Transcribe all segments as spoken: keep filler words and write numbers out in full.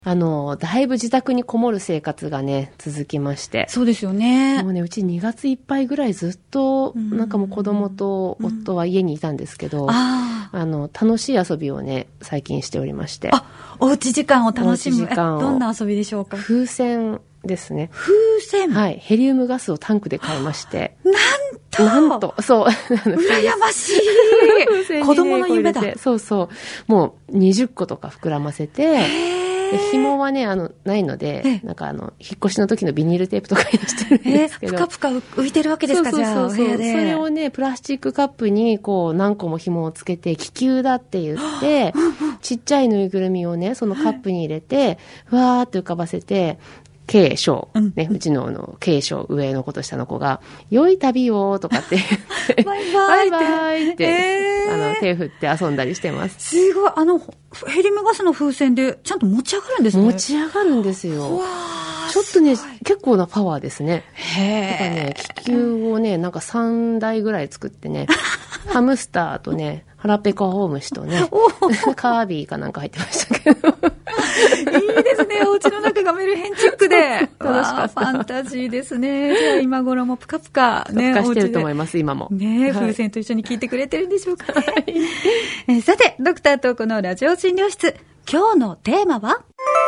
あの、だいぶ自宅にこもる生活がね、続きまして。 そうですよね。 もうね、うちにがついっぱいぐらいずっと、なんかもう子供と夫は家にいたんですけど、ああの、楽しい遊びをね、最近しておりまして。 あ、おうち時間を楽しむ。 おうち時間を。 どんな遊びでしょうか？ 風船ですね。 風船？ はい。ヘリウムガスをタンクで買いまして。 なんとなんとそう。 羨ましい、ね、子供の夢だ。 そうそう。もうにじゅっことか膨らませて、で紐はね、あの、ないので、なんかあの、引っ越しの時のビニールテープとかにしてるんですけど。 えー、ぷかぷか浮いてるわけですか？ そうそうそうそう、 じゃあ、お部屋で。 それをね、プラスチックカップに、こう、何個も紐をつけて、気球だって言って、ちっちゃいぬいぐるみをね、そのカップに入れて、ふわーって浮かばせて、K 賞、ね、うん、うちのあの K 賞上の子と下の子が良い旅をとかって言ってバイバイってバイバイって、えー、あの手振って遊んだりしてます。 すごい。あのヘリウムガスの風船でちゃんと持ち上がるんですね。 持ち上がるんですよ。ちょっとね結構なパワーですね。 へー。 だからね気球をねなんかさんだいぐらい作ってねハムスターとね腹ペコホームシとねカービィかなんか入ってましたけどいいですね。お家の中がメルヘンチックで楽しかった。 ファンタジーですね。じゃあ今頃もプカプカね、 プカしてると思います今もね、風船と一緒に聞いてくれてるんでしょうかね。えー、さてドクタートークのラジオ診療室、今日のテーマは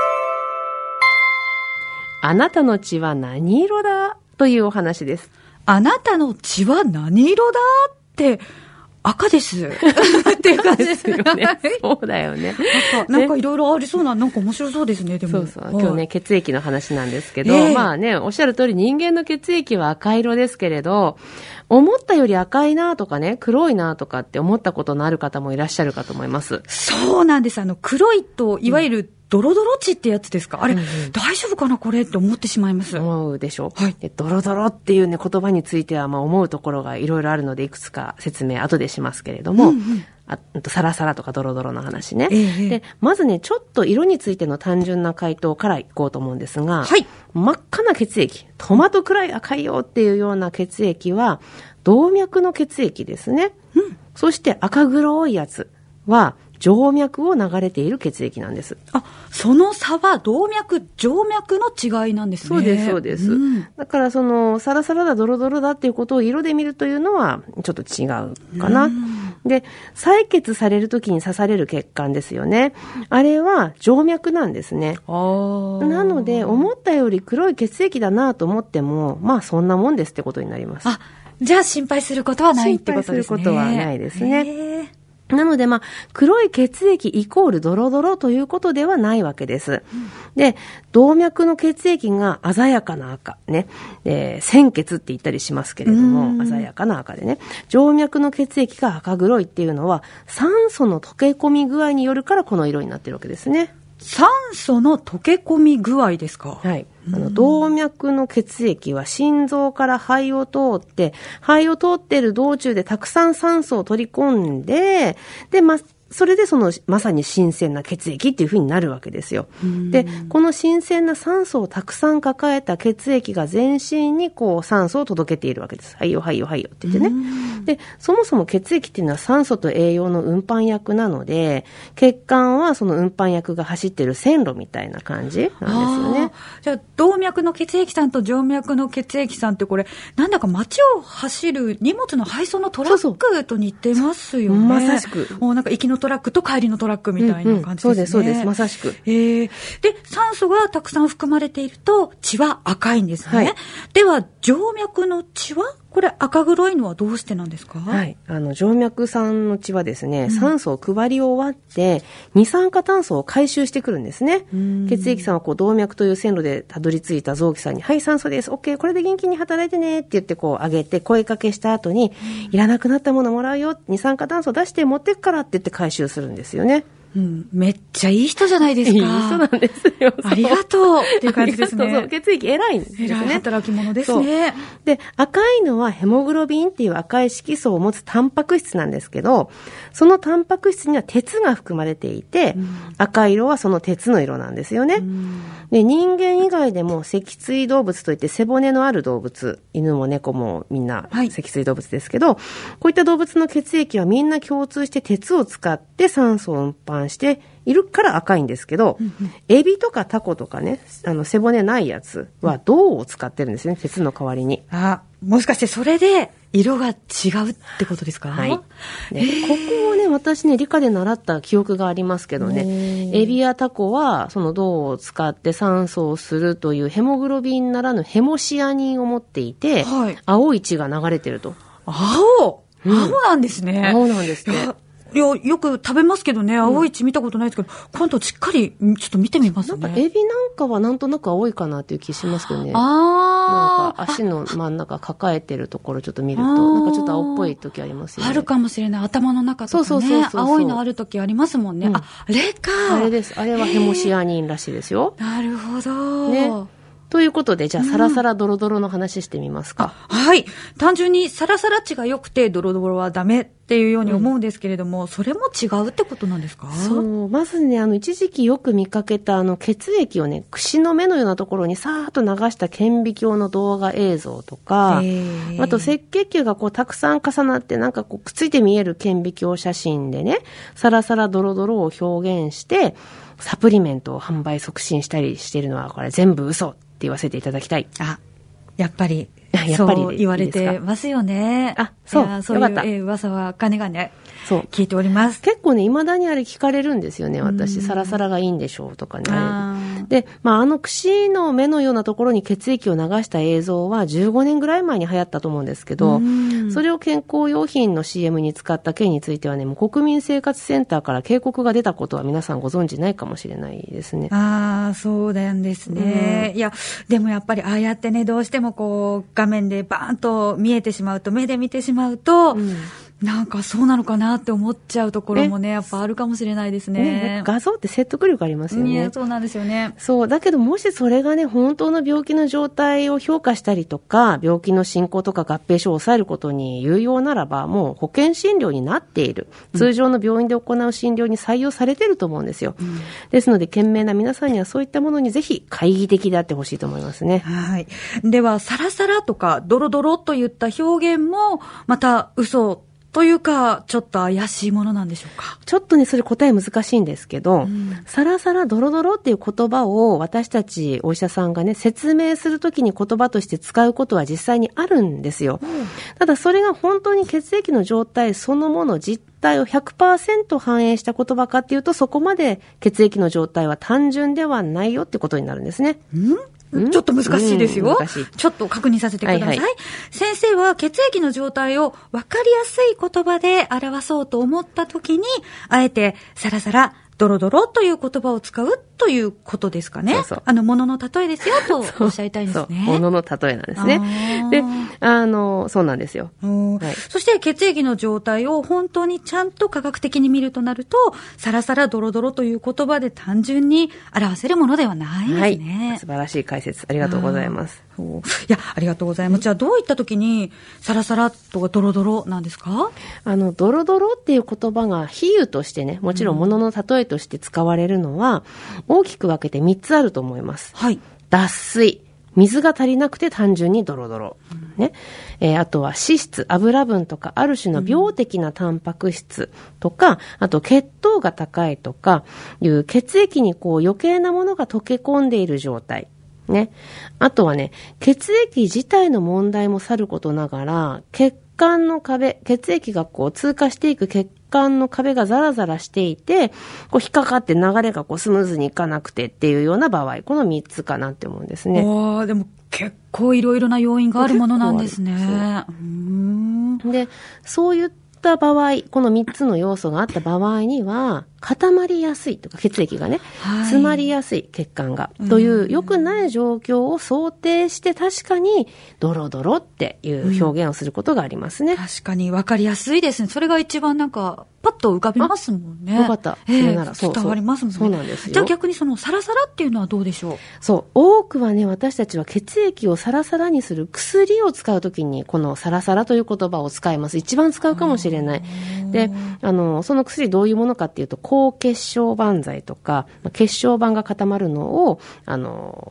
あなたの血は何色だというお話です。 あなたの血は何色だって赤ですっていう感じですよね。 そうだよね。 なんかいろいろありそうな、なんか面白そうですね。でもそうそう。今日ね、血液の話なんですけど、 えー、 まあね、おっしゃる通り人間の血液は赤色ですけれど、思ったより赤いなとかね、黒いなとかって思ったことのある方もいらっしゃるかと思います。 そうなんです。あの、黒いと、いわゆる、ドロドロ血ってやつですか？あれ、うんうん、大丈夫かなこれって思ってしまいます。 思うでしょ。 はい。 でドロドロっていうね、言葉については、まあ思うところがいろいろあるので、いくつか説明後でしますけれども、うんうん、あとサラサラとかドロドロの話ね、えー。で、まずね、ちょっと色についての単純な回答からいこうと思うんですが、 はい。 真っ赤な血液、トマトくらい赤いよっていうような血液は、動脈の血液ですね。うん。そして赤黒いやつは、静脈を流れている血液なんです。 あ、その差は動脈、静脈の違いなんですね。 そうです、そうです。うん、だからその、サラサラだ、ドロドロだっていうことを色で見るというのは、ちょっと違うかな。うん、で、採血されるときに刺される血管ですよね。あれは静脈なんですね。 あー。 なので、思ったより黒い血液だなと思っても、まあそんなもんですってことになります。 あ、じゃあ心配することはないってことですね。 心配することはないですね。なので、まあ、黒い血液イコールドロドロということではないわけです。うん、で、動脈の血液が鮮やかな赤、ね、えー、鮮血って言ったりしますけれども、鮮やかな赤でね、静脈の血液が赤黒いっていうのは、酸素の溶け込み具合によるからこの色になってるわけですね。 酸素の溶け込み具合ですか？ はい。あの、動脈の血液は心臓から肺を通って、肺を通っている道中でたくさん酸素を取り込んで、で、ま、それでその、まさに新鮮な血液っていう風になるわけですよ。で、この新鮮な酸素をたくさん抱えた血液が全身にこう酸素を届けているわけです。はいよ、はいよ、はいよって言ってね。で、そもそも血液っていうのは酸素と栄養の運搬役なので、血管はその運搬役が走っている線路みたいな感じなんですよね。 じゃあ、動脈の血液さんと静脈の血液さんってこれ、なんだか街を走る荷物の配送のトラックと似てますよね。 まさしく。 もうなんか行きのトラックと帰りのトラックみたいな感じですね。うんうん、そうです、 そうです。まさしく。 えー、で、酸素がたくさん含まれていると血は赤いんですね。 はい、 では、静脈の血はこれ赤黒いのはどうしてなんですか？ はい。あの、静脈さんの血はですね、うん、酸素を配り終わって、二酸化炭素を回収してくるんですね。血液さんはこう、動脈という線路でたどり着いた臓器さんに、はい、酸素です。OK、これで元気に働いてねって言ってこう、あげて、声かけした後に、いらなくなったものもらうよ。二酸化炭素出して持ってくからって言って回収するんですよね。 うん、めっちゃいい人じゃないですか。 いい人なんですよ。 ありがとうっていう感じですね。 そう血液偉いんですね。 偉い働き者ですね。 で、赤いのはヘモグロビンっていう赤い色素を持つタンパク質なんですけど、そのタンパク質には鉄が含まれていて、うん、赤色はその鉄の色なんですよね。うん、で、人間以外でも脊椎動物といって背骨のある動物、犬も猫もみんな脊椎動物ですけど、はい、こういった動物の血液はみんな共通して鉄を使って酸素を運搬しているから赤いんですけど、うんうん、エビとかタコとかね、あの背骨ないやつは銅を使ってるんですね、鉄の代わりに。 あ、もしかしてそれで色が違うってことですか？ はい。ね、ここをね、私ね、理科で習った記憶がありますけどね、エビやタコはその銅を使って酸素をするというヘモグロビンならぬヘモシアニンを持っていて、はい、青い血が流れてると。 青、うん、青なんですね。 青なんですね。 いや、よく食べますけどね、青い血見たことないですけど、うん、今度しっかりちょっと見てみますね。 なんかエビなんかはなんとなく青いかなっていう気しますけどね。 あなんか足の真ん中抱えてるところちょっと見ると、なんかちょっと青っぽい時ありますよね。 あるかもしれない。頭の中とかね。そうそうそうそう。青いのある時ありますもんね。うん、あ、あれか。 あれです。あれはヘモシアニンらしいですよ。 なるほど。 ね。ということで、じゃあ、サラサラドロドロの話してみますか。 うん、はい。単純にサラサラ値が良くて、ドロドロはダメっていうように思うんですけれども、うん、それも違うってことなんですか？ そう。まずね、あの、一時期よく見かけた、あの、血液をね、串の目のようなところにさーっと流した顕微鏡の動画映像とか、あと、赤血球がこう、たくさん重なって、なんかこう、くっついて見える顕微鏡写真でね、サラサラドロドロを表現して、サプリメントを販売促進したりしているのは、これ全部嘘って言わせていただきたい。 あ、やっぱり、やっぱりそう言われてますよね。 あ、そう。 そういう、えー、噂はかねがね、そう聞いております。 結構ね、未だにあれ聞かれるんですよね、私。サラサラがいいんでしょうとかね。で、まあ、あの串の目のようなところに血液を流した映像はじゅうごねんぐらい前に流行ったと思うんですけど、それを健康用品の シーエム に使った件についてはね、もう国民生活センターから警告が出たことは皆さんご存知ないかもしれないですね。 ああ、そうなんですね。うん、いや、でもやっぱりああやってね、どうしてもこう、画面でバーンと見えてしまうと、目で見てしまうと、うんなんかそうなのかなって思っちゃうところもね、やっぱあるかもしれないですね。 ね、画像って説得力ありますよね。 いや、そうなんですよね。 そう。だけどもしそれがね、本当の病気の状態を評価したりとか、病気の進行とか合併症を抑えることに有用ならば、もう保険診療になっている。通常の病院で行う診療に採用されていると思うんですよ。うん、ですので、賢明な皆さんにはそういったものにぜひ懐疑的であってほしいと思いますね。 はい。では、サラサラとかドロドロといった表現も、また嘘というか、ちょっと怪しいものなんでしょうか。 ちょっとね、それ答え難しいんですけど、うん、サラサラドロドロっていう言葉を私たちお医者さんがね、説明するときに言葉として使うことは実際にあるんですよ。うん、ただそれが本当に血液の状態そのもの実態を ひゃくパーセント 反映した言葉かっていうと、そこまで血液の状態は単純ではないよってことになるんですね。 うんちょっと難しいですよ。ちょっと確認させてください。はいはい、先生は血液の状態を分かりやすい言葉で表そうと思ったときに、あえてサラサラ、ドロドロという言葉を使うということですかね。そうそう、あの、物の例えですよとおっしゃりたいんですね。 そうそう、物の例えなんですね。で、あの、そうなんですよ。 はい、そして血液の状態を本当にちゃんと科学的に見るとなると、サラサラドロドロという言葉で単純に表せるものではないですね。 はい、素晴らしい解説ありがとうございます。 いや、ありがとうございます。じゃあどういった時にサラサラとかドロドロなんですか？ あの、ドロドロっていう言葉が比喩としてね、もちろん物の例えとして使われるのは、大きく分けてみっつあると思います。 はい。 脱水。水が足りなくて単純にドロドロ。うん、ね。えー、あとは脂質、油分とか、ある種の病的なタンパク質とか、うん、あと血糖が高いとか、いう血液にこう余計なものが溶け込んでいる状態。ね。あとはね、血液自体の問題もさることながら、血管の壁、血液がこう通過していく血管の壁がザラザラしていて、こう引っかかって流れがこうスムーズにいかなくてっていうような場合、このみっつかなって思うんですね。 ああ、でも結構いろいろな要因があるものなんですね。うーんで、そういった場合、このみっつの要素があった場合には、固まりやすいとか血液がね、はい、詰まりやすい血管がという良くない状況を想定して確かにドロドロっていう表現をすることがありますね。 うん、確かに分かりやすいですね。それが一番なんかパッと浮かびますもんね。 よかった。それなら、 えー、そうそう伝わりますもんね。 そうなんですよ。 じゃあ逆にそのサラサラっていうのはどうでしょう？ そう。多くはね、私たちは血液をサラサラにする薬を使うときにこのサラサラという言葉を使います。一番使うかもしれない。で、あの、その薬どういうものかっていうと、高血小板剤とか、血小板が固まるのを、あの、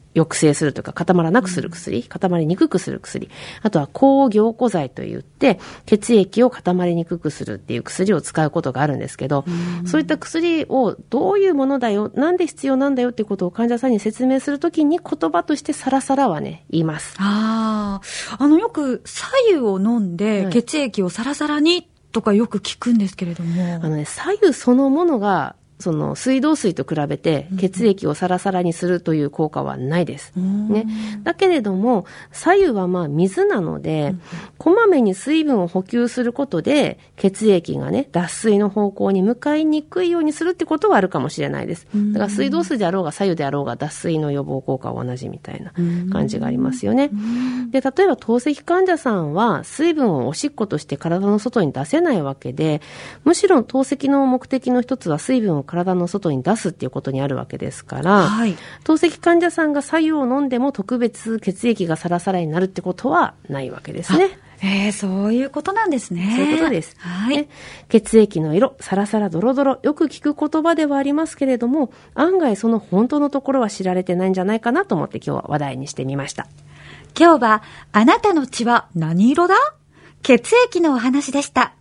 抑制するというか固まらなくする薬、固まりにくくする薬、あとは抗凝固剤といって血液を固まりにくくするっていう薬を使うことがあるんですけど、そういった薬をどういうものだよ、なんで必要なんだよっていうことを患者さんに説明するときに言葉としてサラサラはね言います。 ああ、あのよく白湯を飲んで血液をサラサラにとかよく聞くんですけれども、はい、 あのね、白湯そのものがその水道水と比べて血液をサラサラにするという効果はないです、ね、だけれども白湯はまあ水なので、こまめに水分を補給することで血液がね脱水の方向に向かいにくいようにするってことはあるかもしれないです。だから水道水であろうが白湯であろうが脱水の予防効果は同じみたいな感じがありますよね。で、例えば透析患者さんは水分をおしっことして体の外に出せないわけで、むしろ透析の目的の一つは水分を体の外に出すっていうことにあるわけですから、はい、透析患者さんが白湯を飲んでも特別血液がサラサラになるってことはないわけですね。 えー、そういうことなんですね。 そういうことです。 はい。 ね、血液の色、サラサラドロドロ、よく聞く言葉ではありますけれども、案外その本当のところは知られてないんじゃないかなと思って今日は話題にしてみました。 今日はあなたの血は何色だ？血液のお話でした。